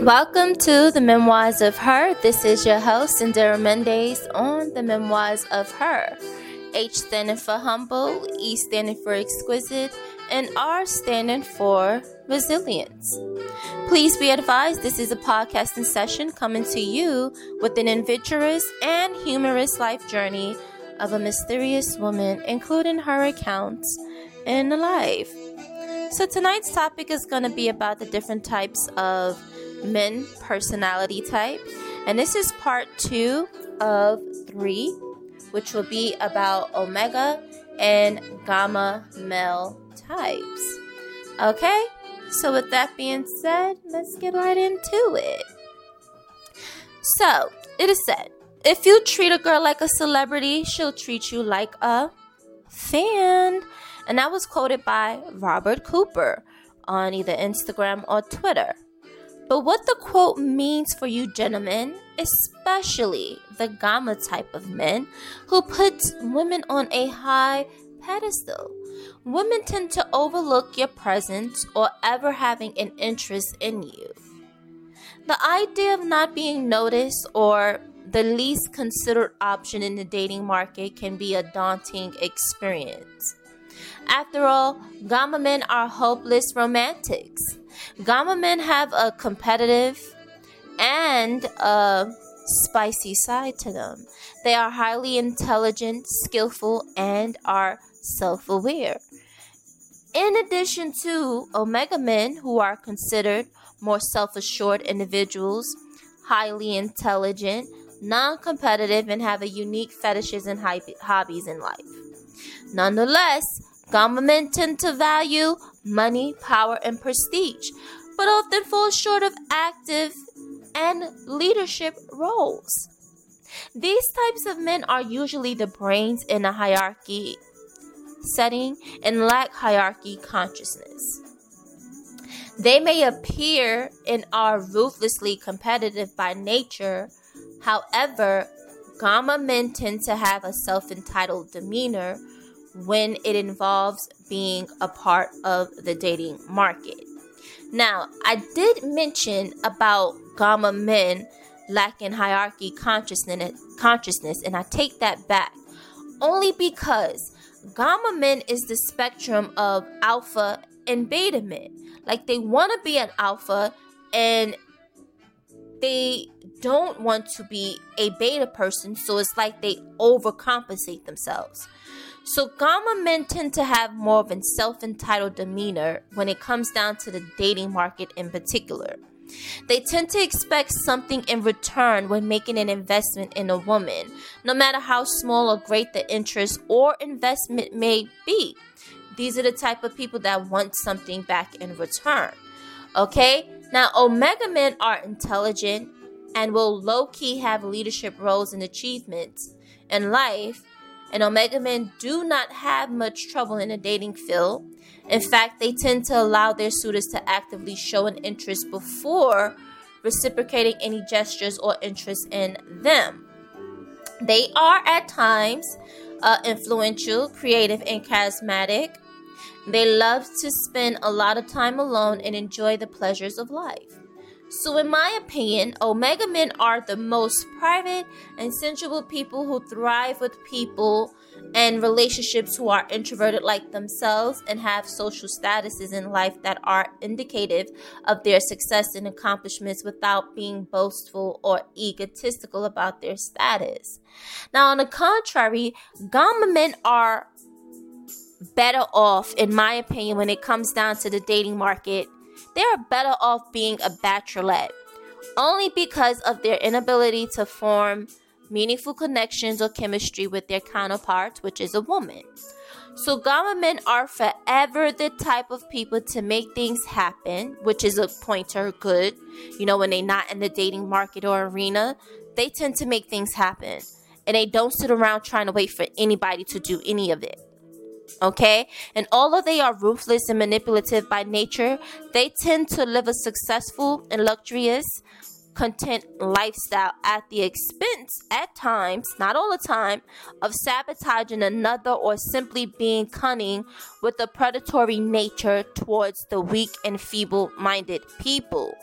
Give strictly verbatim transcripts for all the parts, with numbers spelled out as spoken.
Welcome to the Memoirs of Her. This is your host, Indira Mendez, on the Memoirs of Her. H standing for humble, E standing for exquisite, and R standing for resilience. Please be advised this is a podcasting session coming to you with an adventurous and humorous life journey of a mysterious woman, including her accounts in life. So tonight's topic is going to be about the different types of men personality type, and this is part two of three, which will be about omega and gamma male types. Okay, so with that being said, let's get right into it. So it is said, if you treat a girl like a celebrity, she'll treat you like a fan. And that was quoted by Robert Cooper on either Instagram or Twitter. But what the quote means for you gentlemen, especially the gamma type of men who put women on a high pedestal. Women tend to overlook your presence or ever having an interest in you. The idea of not being noticed or the least considered option in the dating market can be a daunting experience. After all, gamma men are hopeless romantics. Gamma men have a competitive and a spicy side to them. They are highly intelligent, skillful, and are self-aware. In addition to omega men, who are considered more self-assured individuals, highly intelligent, non-competitive, and have a unique fetishes and hobbies in life. Nonetheless, gamma men tend to value money, power, and prestige, but often fall short of active and leadership roles. These types of men are usually the brains in a hierarchy setting and lack hierarchy consciousness. They may appear and are ruthlessly competitive by nature. However, gamma men tend to have a self-entitled demeanor when it involves being a part of the dating market. Now, I did mention about gamma men lacking hierarchy consciousness, consciousness, and I take that back only because gamma men is the spectrum of alpha and beta men. Like, they want to be an alpha and they don't want to be a beta person, so it's like they overcompensate themselves. So gamma men tend to have more of a self-entitled demeanor when it comes down to the dating market in particular. They tend to expect something in return when making an investment in a woman, no matter how small or great the interest or investment may be. These are the type of people that want something back in return. Okay? Now, omega men are intelligent and will low-key have leadership roles and achievements in life. And omega men do not have much trouble in the dating field. In fact, they tend to allow their suitors to actively show an interest before reciprocating any gestures or interest in them. They are at times uh, influential, creative, and charismatic. They love to spend a lot of time alone and enjoy the pleasures of life. So in my opinion, omega men are the most private and sensual people who thrive with people and relationships who are introverted like themselves and have social statuses in life that are indicative of their success and accomplishments without being boastful or egotistical about their status. Now, on the contrary, gamma men are better off, in my opinion, when it comes down to the dating market. They are better off being a bachelorette, only because of their inability to form meaningful connections or chemistry with their counterparts, which is a woman. So gamma men are forever the type of people to make things happen, which is a pointer good. You know, when they're not in the dating market or arena, they tend to make things happen. And they don't sit around trying to wait for anybody to do any of it. Okay? And although they are ruthless and manipulative by nature, they tend to live a successful and luxurious, content lifestyle at the expense, at times, not all the time, of sabotaging another or simply being cunning with a predatory nature towards the weak and feeble-minded people.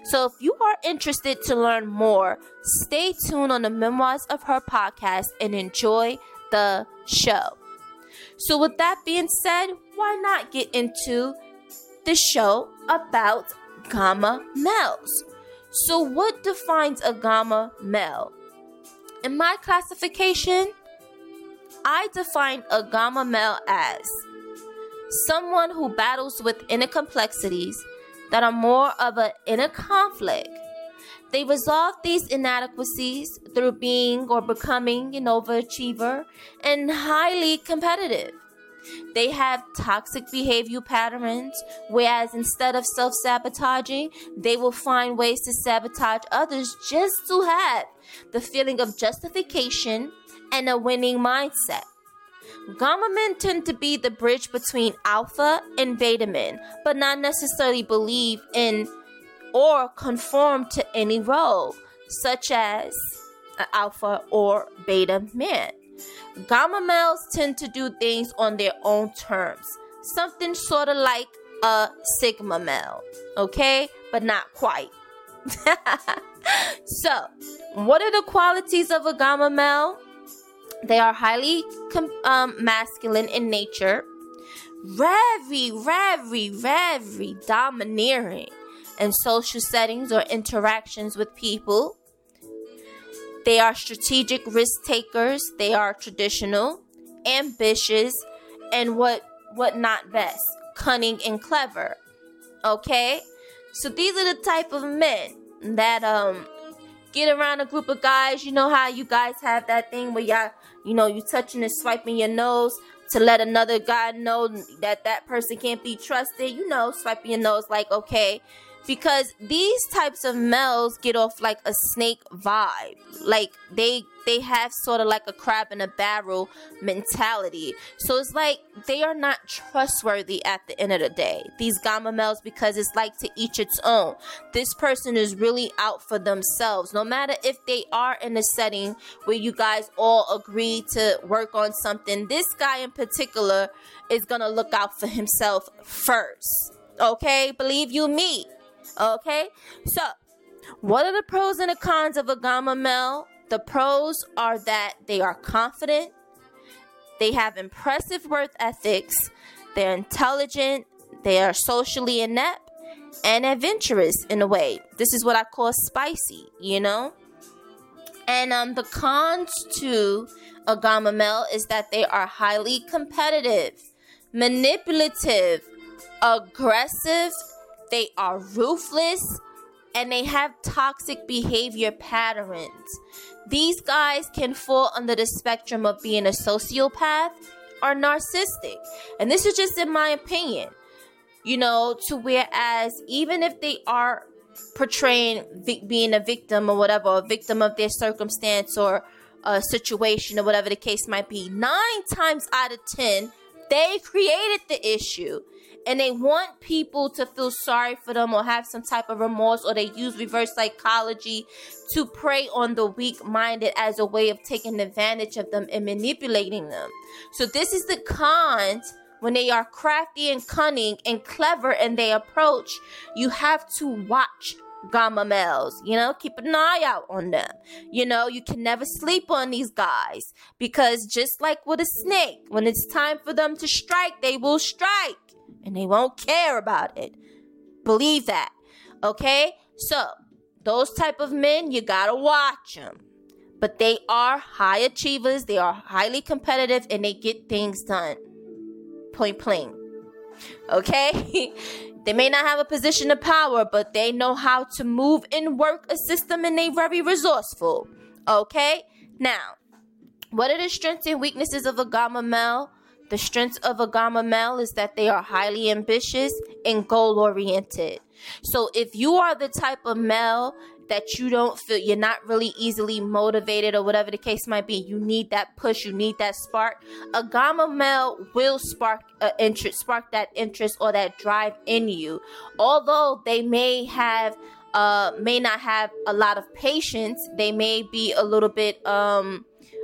So if you are interested to learn more, stay tuned on the Memoirs of Her podcast and enjoy the show. So with that being said, why not get into the show about gamma males? So what defines a gamma male? In my classification, I define a gamma male as someone who battles with inner complexities that are more of an inner conflict. They resolve these inadequacies through being or becoming an overachiever and highly competitive. They have toxic behavior patterns, whereas instead of self-sabotaging, they will find ways to sabotage others just to have the feeling of justification and a winning mindset. Gamma men tend to be the bridge between alpha and beta men, but not necessarily believe in or conform to any role, such as an alpha or beta man. Gamma males tend to do things on their own terms, something sort of like a sigma male, okay? But not quite. So, what are the qualities of a gamma male? They are highly um, masculine in nature, very, very, very domineering in social settings or interactions with people. They are strategic risk takers. They are traditional, ambitious, and what what not best, cunning and clever. Okay, so these are the type of men that um get around a group of guys. You know how you guys have that thing where y'all, you know, you touching and swiping your nose to let another guy know that that person can't be trusted. You know, swiping your nose like, okay. Because these types of males get off like a snake vibe. Like they they have sort of like a crab in a barrel mentality. So it's like they are not trustworthy at the end of the day. These gamma males, because it's like to each its own. This person is really out for themselves. No matter if they are in a setting where you guys all agree to work on something, this guy in particular is going to look out for himself first. Okay? Believe you me. Okay, so what are the pros and the cons of a gamma male? The pros are that they are confident, they have impressive work ethics, they're intelligent, they are socially inept, and adventurous in a way. This is what I call spicy, you know? And um, the cons to a gamma male is that they are highly competitive, manipulative, aggressive, they are ruthless, and they have toxic behavior patterns. These guys can fall under the spectrum of being a sociopath or narcissistic. And this is just in my opinion. You know, to whereas even if they are portraying vi- being a victim or whatever, a victim of their circumstance or a situation or whatever the case might be, nine times out of ten, they created the issue. And they want people to feel sorry for them or have some type of remorse, or they use reverse psychology to prey on the weak-minded as a way of taking advantage of them and manipulating them. So this is the cons when they are crafty and cunning and clever in their approach. You have to watch gamma males, you know, keep an eye out on them. You know, you can never sleep on these guys, because just like with a snake, when it's time for them to strike, they will strike. And they won't care about it. Believe that. Okay? So, those type of men, you gotta watch them. But they are high achievers. They are highly competitive. And they get things done. Point plain. Okay? They may not have a position of power, but they know how to move and work a system. And they're very resourceful. Okay? Now, what are the strengths and weaknesses of a gamma male? The strength of a gamma male is that they are highly ambitious and goal-oriented. So if you are the type of male that you don't feel, you're not really easily motivated or whatever the case might be, you need that push, you need that spark, a gamma male will spark uh, interest, spark that interest or that drive in you. Although they may have, uh, may not have a lot of patience, they may be a little bit, um,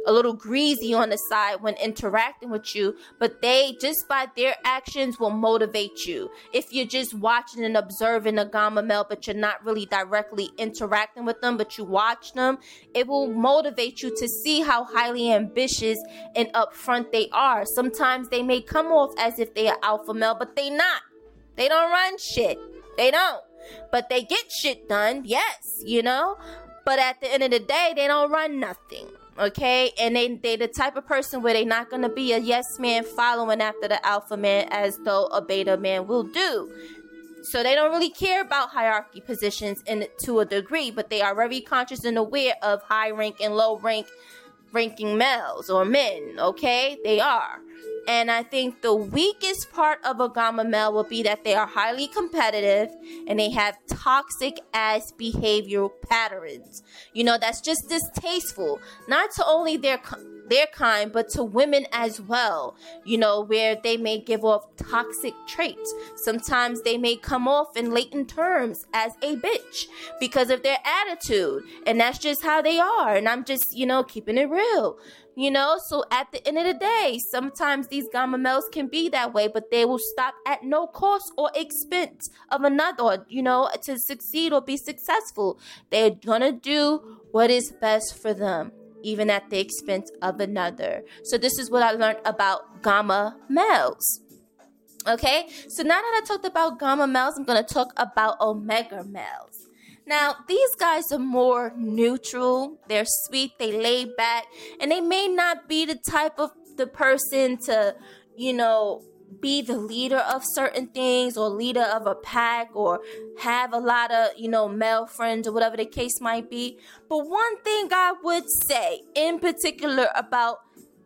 a little greasy on the side when interacting with you, but they, just by their actions, will motivate you. If you're just watching and observing a gamma male, but you're not really directly interacting with them, but you watch them, it will motivate you to see how highly ambitious and upfront they are. Sometimes they may come off as if they are alpha male, but they not. They don't run shit. They don't. But they get shit done, yes, you know? But at the end of the day, they don't run nothing. Okay, and they they the type of person where they're not gonna be a yes man following after the alpha man as though a beta man will do. So they don't really care about hierarchy positions in to a degree, but they are very conscious and aware of high rank and low rank ranking males or men. Okay, they are. And I think the weakest part of a gamma male will be that they are highly competitive and they have toxic ass behavioral patterns. You know, that's just distasteful, not to only their their kind, but to women as well, you know, where they may give off toxic traits. Sometimes they may come off in latent terms as a bitch because of their attitude. And that's just how they are. And I'm just, you know, keeping it real. You know, so at the end of the day, sometimes these gamma males can be that way, but they will stop at no cost or expense of another, or, you know, to succeed or be successful. They're gonna do what is best for them, even at the expense of another. So this is what I learned about gamma males. Okay, so now that I talked about gamma males, I'm gonna talk about omega males. Now, these guys are more neutral, they're sweet, they lay back, and they may not be the type of the person to, you know, be the leader of certain things or leader of a pack or have a lot of, you know, male friends or whatever the case might be. But one thing I would say in particular about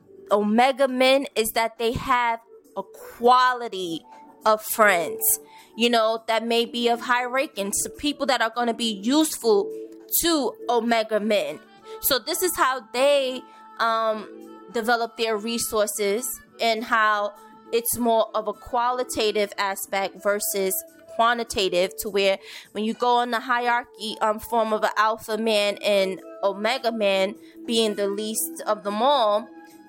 omega men is that they have a quality of friends, you know, that may be of high ranking, so people that are going to be useful to omega men. So this is how they um, develop their resources and how it's more of a qualitative aspect versus quantitative, to where when you go on the hierarchy um, form of an alpha man and omega man being the least of them all,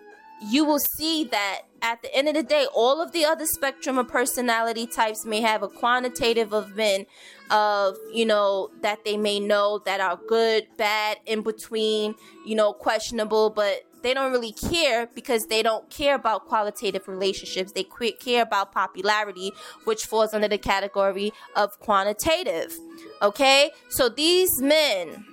you will see that at the end of the day, all of the other spectrum of personality types may have a quantitative of men of, you know, that they may know that are good, bad, in between, you know, questionable, but they don't really care because they don't care about qualitative relationships. They care about popularity, which falls under the category of quantitative. Okay? So these men,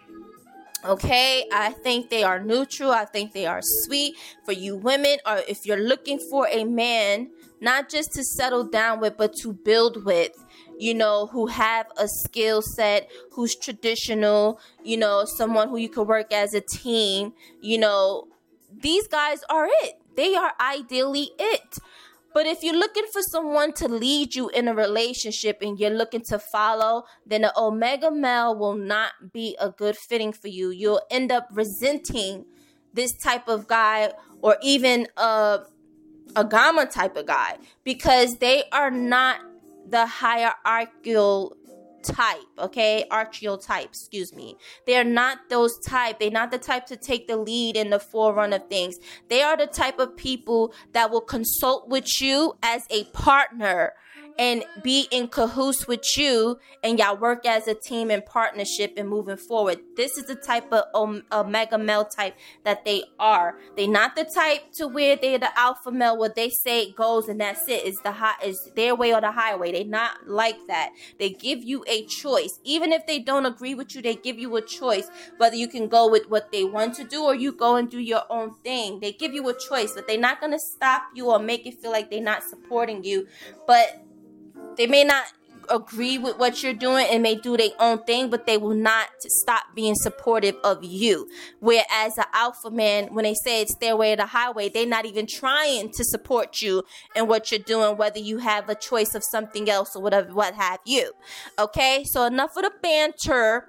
okay, I think they are neutral. I think they are sweet for you women, or if you're looking for a man, not just to settle down with, but to build with, you know, who have a skill set, who's traditional, you know, someone who you could work as a team, you know, these guys are it. They are ideally it. But if you're looking for someone to lead you in a relationship and you're looking to follow, then the omega male will not be a good fitting for you. You'll end up resenting this type of guy, or even a, a gamma type of guy, because they are not the hierarchical type, okay? Archeotype, excuse me. They're not those type. They're not the type to take the lead in the forerun of things. They are the type of people that will consult with you as a partner and be in cahoots with you, and y'all work as a team in partnership and moving forward. This is the type of um, omega male type that they are. They're not the type to where they're the alpha male where they say it goes and that's it. It's the high, it's their way or the highway. They're not like that. They give you a choice. Even if they don't agree with you, they give you a choice whether you can go with what they want to do or you go and do your own thing. They give you a choice, but they're not going to stop you or make it feel like they're not supporting you. But they may not agree with what you're doing and may do their own thing, but they will not stop being supportive of you. Whereas the alpha man, when they say it's their way or the highway, they're not even trying to support you in what you're doing, whether you have a choice of something else or whatever, what have you. Okay, so enough of the banter.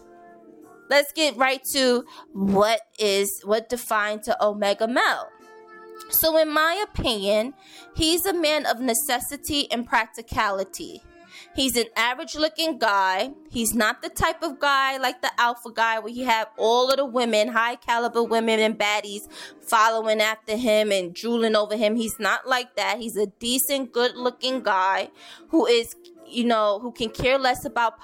Let's get right to what is what defines an omega male. So in my opinion, he's a man of necessity and practicality. He's an average looking guy. He's not the type of guy like the alpha guy where he have all of the women, high caliber women and baddies following after him and drooling over him. He's not like that. He's a decent, good looking guy who is, you know, who can care less about